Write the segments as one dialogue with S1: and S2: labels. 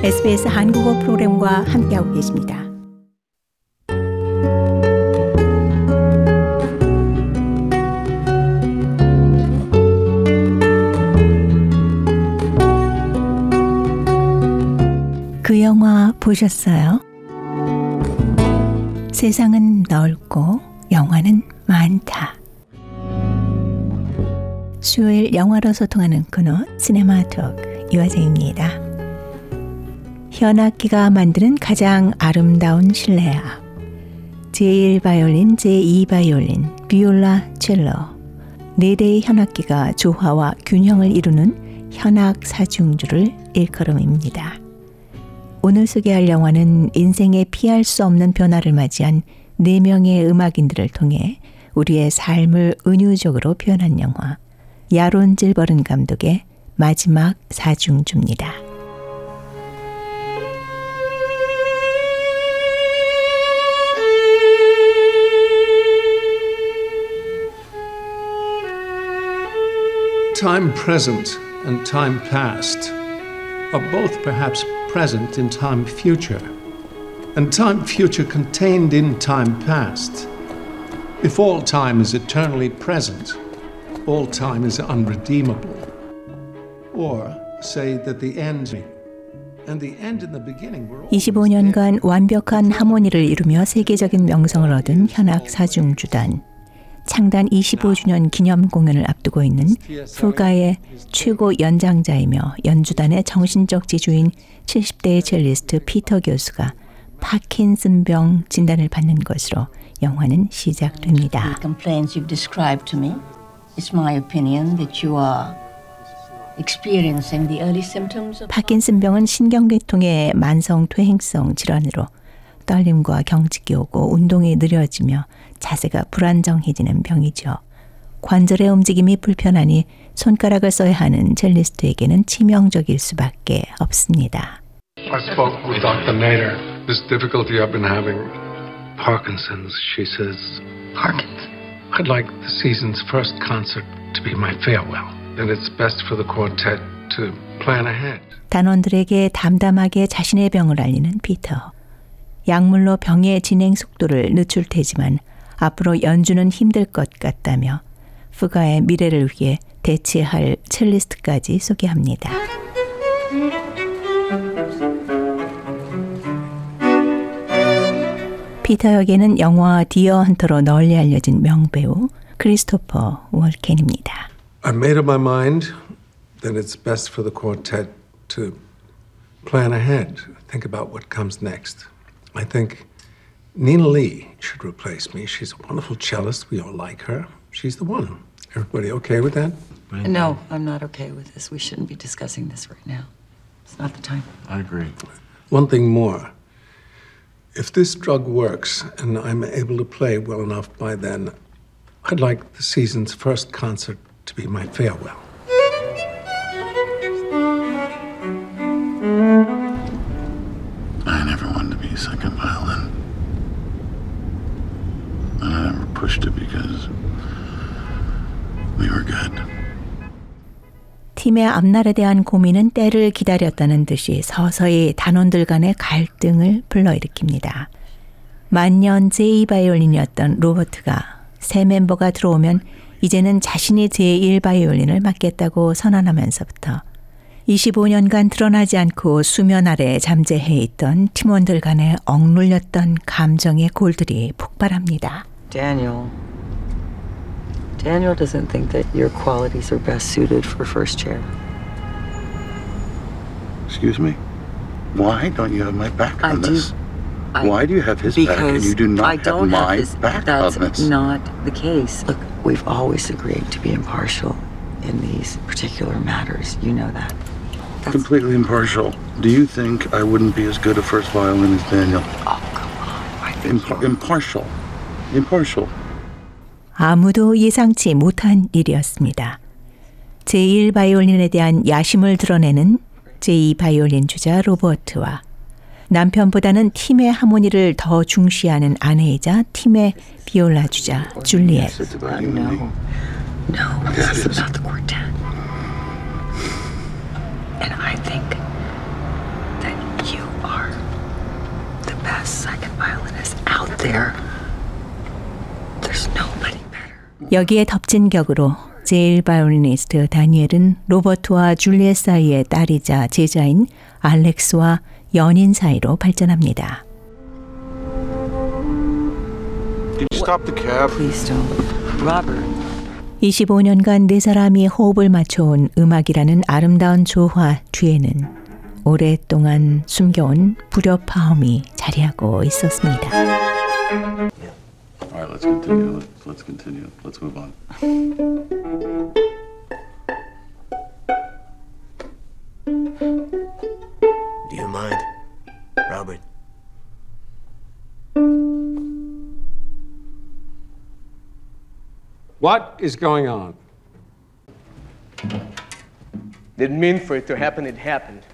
S1: SBS 한국어 프로그램과 함께하고 계십니다. 그 영화 보셨어요? 세상은 넓고 영화는 많다. 수요일 영화로 소통하는 코너 시네마톡 이화정입니다. 현악기가 만드는 가장 아름다운 실내악, 제1바이올린, 제2바이올린, 비올라, 첼로, 4대의 현악기가 조화와 균형을 이루는 현악 사중주를 일컬음입니다. 오늘 소개할 영화는 인생에 피할 수 없는 변화를 맞이한 4명의 음악인들을 통해 우리의 삶을 은유적으로 표현한 영화, 야론 질버른 감독의 마지막 사중주입니다.
S2: Time present and time past are both perhaps present in time future, and time future contained in time past. If all time is eternally present, all time is unredeemable. Or say that the end and the end and the beginning were always
S1: 25년간 완벽한 하모니를 이루며 세계적인 명성을 얻은 현악 사중주단. 창단 25주년 기념 공연을 앞두고 있는 푸가의 최고 연장자이며 연주단의 정신적 지주인 70대의 첼리스트 피터 교수가 파킨슨병 진단을 받는 것으로 영화는 시작됩니다.
S3: The complaints you've described to me, it's my opinion that you are experiencing the early symptoms of
S1: 파킨슨병은 신경계통의 만성 퇴행성 질환으로 떨림과 경직이 오고 운동이 느려지며 자세가 불안정해지는 병이죠. 관절의 움직임이 불편하니 손가락을 써야 하는 첼리스트에게는 치명적일 수밖에 없습니다.
S4: I spoke with Dr. Nader. This difficulty I've been having, Parkinson's, she says. Parkinson's? I'd like the season's first concert to be my farewell. And it's best for the quartet to plan ahead.
S1: 단원들에게 담담하게 자신의 병을 알리는 피터. 약물로 병의 진행 속도를 늦출 테지만 앞으로 연주는 힘들 것 같다며 푸가의 미래를 위해 대체할 첼리스트까지 소개합니다. 피터 역에는 영화 디어 헌터로 널리 알려진 명배우 크리스토퍼 월켄입니다.
S2: I've made up my mind that it's best for the quartet to plan ahead, think about what comes next. I think Nina Lee should replace me. She's a wonderful cellist. We all like her. She's the one. Everybody okay with that?
S5: No, I'm not okay with this. We shouldn't be discussing this right now. It's not the time.
S6: I agree.
S2: One thing more. If this drug works and I'm able to play well enough by then, I'd like the season's first concert to be my farewell.
S6: I never wanted to be second violin. And I never pushed it because we were good.
S1: 팀의 앞날에 대한 고민은 때를 기다렸다는 듯이 서서히 단원들 간의 갈등을 불러일으킵니다. 만년 제2바이올린이었던 로버트가 새 멤버가 들어오면 이제는 자신이 제1바이올린을 맡겠다고 선언하면서부터 25년간 드러나지 않고 수면 아래 잠재해 있던 팀원들 간에 억눌렸던 감정의 골들이 폭발합니다.
S5: Daniel doesn't think that your qualities are best suited for first chair.
S6: Excuse me? Why don't you have my back on this?
S5: I-
S6: Why do you have his back and you do
S5: I
S6: not have
S5: don't
S6: my
S5: his,
S6: back
S5: that's
S6: on this?
S5: not the case. Look, we've always agreed to be impartial in these particular matters. You know that. That's,
S6: Completely impartial. Do you think I wouldn't be as good a first violin as Daniel?
S5: oh, come on. I think you're-
S6: Impartial. Impartial.
S1: 아무도 예상치 못한 일이었습니다. 제1바이올린에 대한 야심을 드러내는 제2바이올린 주자 로버트와 남편보다는 팀의 하모니를 더 중시하는 아내이자 팀의 비올라 주자 줄리엣.
S6: It's about you and me.
S5: No,
S6: Yeah,
S5: this
S6: it
S5: is
S6: is.
S5: about the quartet. And I think that there. There's nobody better.
S1: 여기에 덮친 격으로 제일 바이올리니스트 다니엘은 로버트와 줄리엣 사이의 딸이자 제자인 알렉스와 연인 사이로 발전합니다.
S6: Can you stop the cab?
S5: Please don't. Robert.
S1: 25년간 네 사람이 호흡을 맞춰온 음악이라는 아름다운 조화 뒤에는 오랫동안 숨겨온 불협화음이 자리하고 있었습니다.
S6: All right, let's continue. Let's continue. Let's move on.
S7: Do you mind, Robert?
S2: What is going on?
S7: Didn't mean for it to happen, it happened.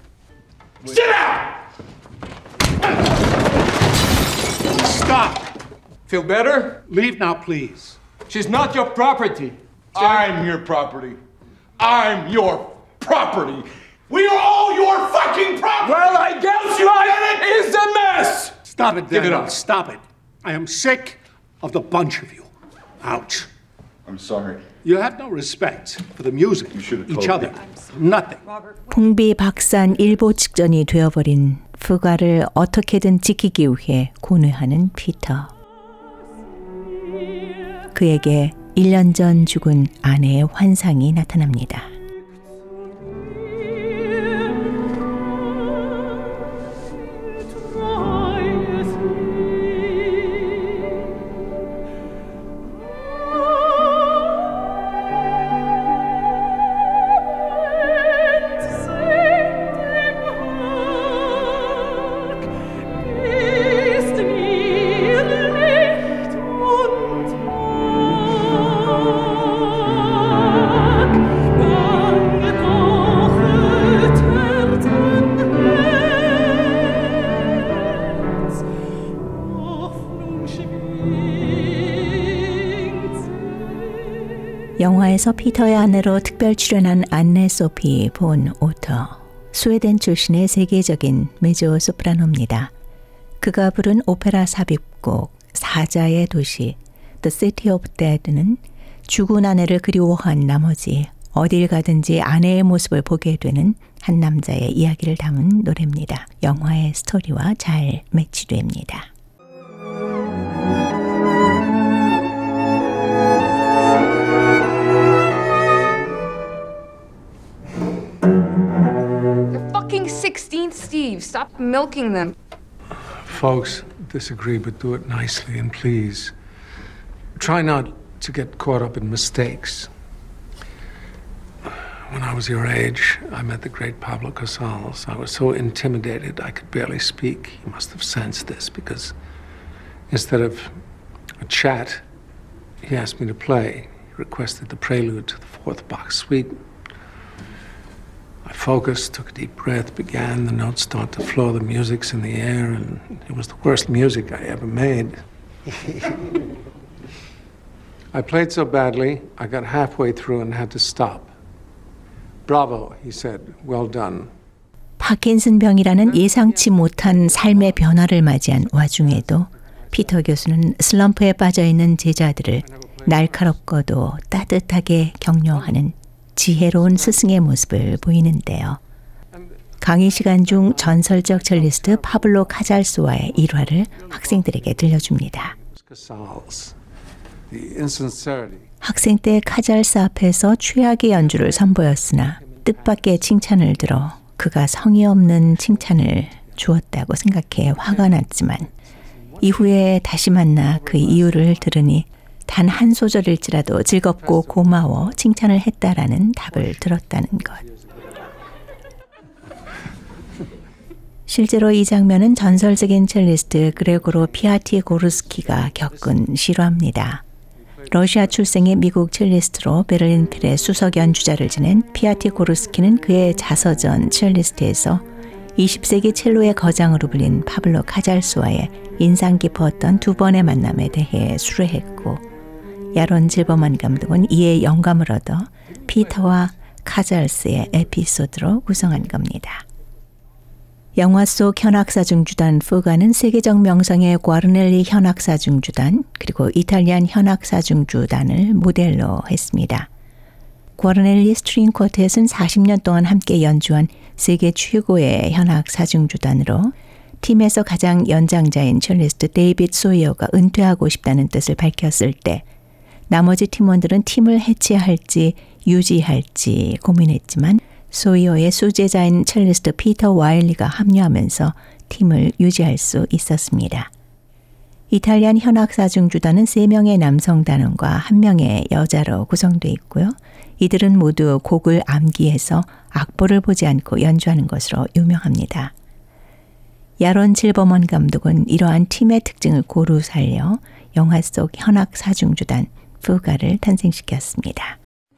S2: Stop!
S7: Feel better?
S2: Leave now, please.
S7: She's not your property.
S6: I'm your property. I'm your property. We are all your fucking property.
S7: Well, I guess life is a mess!
S2: Stop it,
S7: Give it
S2: Daniel.
S7: up.
S2: Stop it. I am sick of the bunch of you. Ouch.
S6: I'm sorry.
S2: You have no respect for the music,
S6: You should have
S2: each
S6: told
S2: other.
S6: me.
S2: Nothing.
S1: 풍비박산 일보 직전이 되어버린 프가를 어떻게든 지키기 위해 고뇌하는 피터. 그에게 1년 전 죽은 아내의 환상이 나타납니다. 영화에서 피터의 아내로 특별 출연한 안네 소피 본 오터, 스웨덴 출신의 세계적인 메조 소프라노입니다. 그가 부른 오페라 삽입곡 사자의 도시 The City of Dead는 죽은 아내를 그리워한 나머지 어딜 가든지 아내의 모습을 보게 되는 한 남자의 이야기를 담은 노래입니다. 영화의 스토리와 잘 매치됩니다.
S8: They're fucking 16th, Steve. Stop milking them.
S4: Folks disagree, but do it nicely and please. Try not to get caught up in mistakes. When I was your age, I met the great Pablo Casals. I was so intimidated I could barely speak. He must have sensed this because instead of a chat, he asked me to play. He requested the prelude to the fourth Bach suite. I focused, took a deep breath, began, the notes start to flow, the music's in the air, and it was the worst music I ever made. I played so badly, I got halfway through and had to stop. Bravo, he said, well done.
S1: 파킨슨 병이라는 예상치 못한 삶의 변화를 맞이한 와중에도 피터 교수는 슬럼프에 빠져있는 제자들을 날카롭고도 따뜻하게 격려하는 지혜로운 스승의 모습을 보이는데요. 강의 시간 중 전설적 첼리스트 파블로 카잘스와의 일화를 학생들에게 들려줍니다.
S4: Casals, the insincerity.
S1: 학생 때 카잘스 앞에서 최악의 연주를 선보였으나 뜻밖의 칭찬을 들어 그가 성의 없는 칭찬을 주었다고 생각해 화가 났지만 이후에 다시 만나 그 이유를 들으니 단 한 소절일지라도 즐겁고 고마워 칭찬을 했다라는 답을 들었다는 것. 실제로 이 장면은 전설적인 첼리스트 그레고로 피아티고르스키가 겪은 실화입니다. 러시아 출생의 미국 첼리스트로 베를린 필의 수석 연주자를 지낸 피아티고르스키는 그의 자서전 첼리스트에서 20세기 첼로의 거장으로 불린 파블로 카잘스와의 인상 깊었던 두 번의 만남에 대해 수레했고 야론 질버만 감독은 이에 영감을 얻어 피터와 카잘스의 에피소드로 구성한 겁니다. 영화 속 현악사중주단 푸가는 세계적 명성의 과르넬리 현악사중주단 그리고 이탈리안 현악사중주단을 모델로 했습니다. 과르넬리 스트링 쿼텟은 40년 동안 함께 연주한 세계 최고의 현악사중주단으로 팀에서 가장 연장자인 첼리스트 데이빗 소이어가 은퇴하고 싶다는 뜻을 밝혔을 때 나머지 팀원들은 팀을 해체할지 유지할지 고민했지만 소이어의 수제자인 첼리스트 피터 와일리가 합류하면서 팀을 유지할 수 있었습니다. 이탈리안 현악사중주단은 3명의 남성 단원과 1명의 여자로 구성되어 있고요. 이들은 모두 곡을 암기해서 악보를 보지 않고 연주하는 것으로 유명합니다. 야론 질버먼 감독은 이러한 팀의 특징을 고루 살려 영화 속 현악사중주단 푸가를 탄생시켰습니다.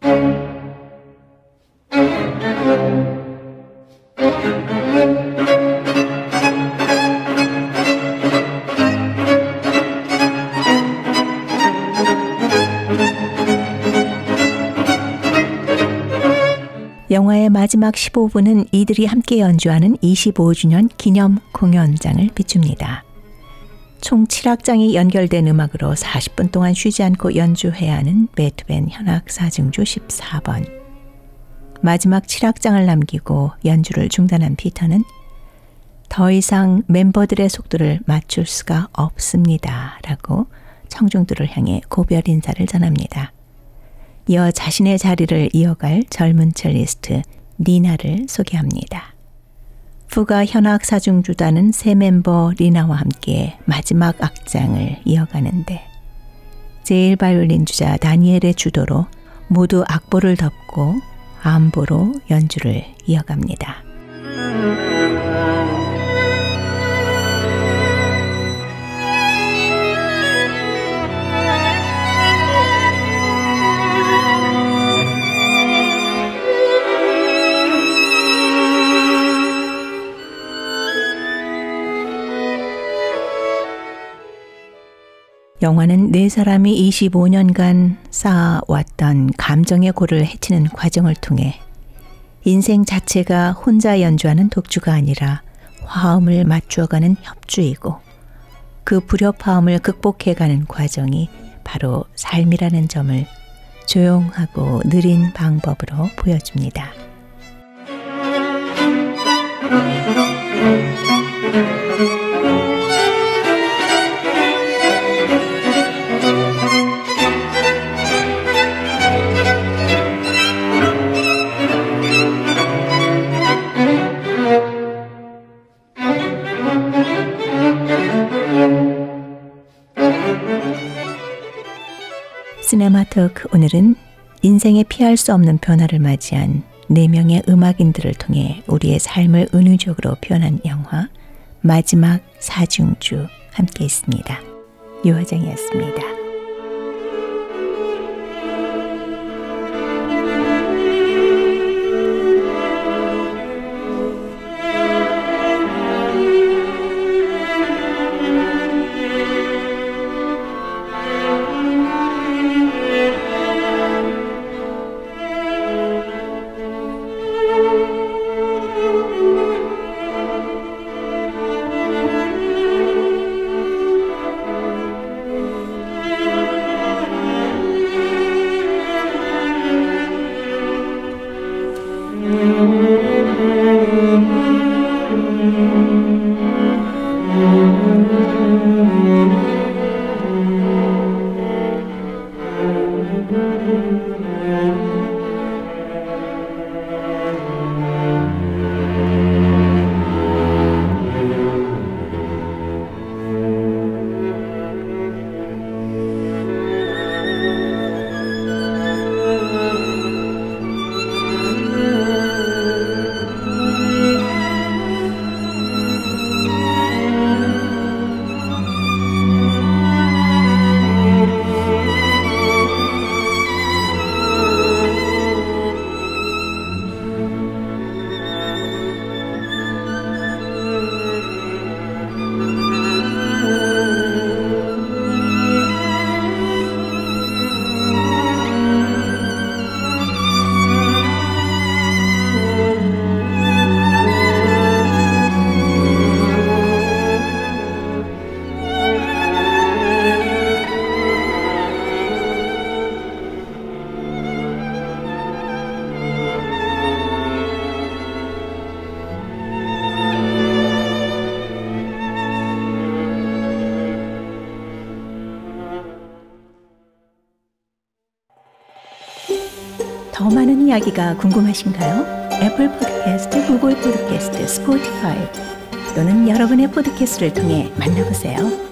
S1: 영화의 마지막 15분은 이들이 함께 연주하는 25주년 기념 공연장을 비춥니다. 총 7악장이 연결된 음악으로 40분 동안 쉬지 않고 연주해야 하는 베토벤 현악사중주 14번. 마지막 7악장을 남기고 연주를 중단한 피터는 더 이상 멤버들의 속도를 맞출 수가 없습니다. 라고 청중들을 향해 고별 인사를 전합니다. 이어 자신의 자리를 이어갈 젊은 첼리스트 니나를 소개합니다. 푸가 현악사중주단은 새 멤버 리나와 함께 마지막 악장을 이어가는데 제일 바이올린 주자 다니엘의 주도로 모두 악보를 덮고 암보로 연주를 이어갑니다. 영화는 네 사람이 25년간 쌓아왔던 감정의 고를 헤치는 과정을 통해 인생 자체가 혼자 연주하는 독주가 아니라 화음을 맞추어가는 협주이고 그 불협화음을 극복해가는 과정이 바로 삶이라는 점을 조용하고 느린 방법으로 보여줍니다. 시네마 토크 오늘은 인생에 피할 수 없는 변화를 맞이한 4명의 음악인들을 통해 우리의 삶을 은유적으로 표현한 영화 마지막 사중주 함께 했습니다. 유화정이었습니다. 더 많은 이야기가 궁금하신가요? 애플 팟캐스트, 구글 팟캐스트, 스포티파이 또는 여러분의 팟캐스트를 통해 만나보세요.